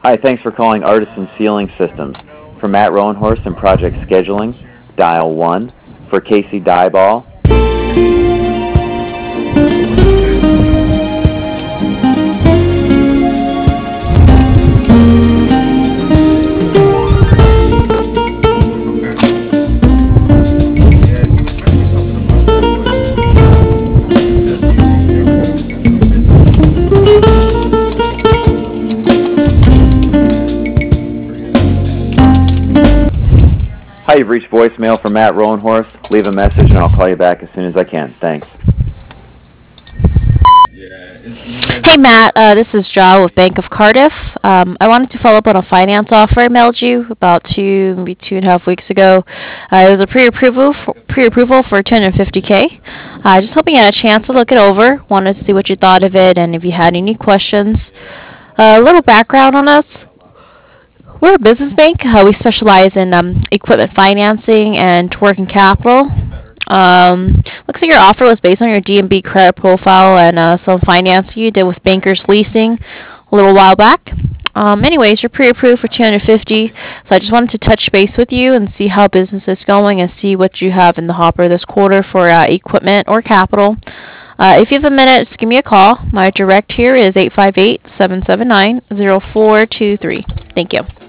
Hi, thanks for calling Artisan Ceiling Systems. For Matt Rowenhorst and project scheduling, dial 1. For Casey Dieball. Hi, you've reached voicemail for Matt Rowenhorst. Leave a message and I'll call you back as soon as I can. Thanks. Hey Matt, this is Ja with Bank of Cardiff. I wanted to follow up on a finance offer I mailed you about maybe 2.5 weeks ago. It was a pre-approval for 250K. Just hoping you had a chance to look it over. Wanted to see what you thought of it and if you had any questions. A little background on us. We're a business bank. We specialize in equipment financing and working capital. Looks like your offer was based on your DNB credit profile and some financing you did with Bankers Leasing a little while back. Anyways, you're pre-approved for 250, so I just wanted to touch base with you and see how business is going and see what you have in the hopper this quarter for equipment or capital. If you have a minute, just give me a call. My direct here is 858-779-0423. Thank you.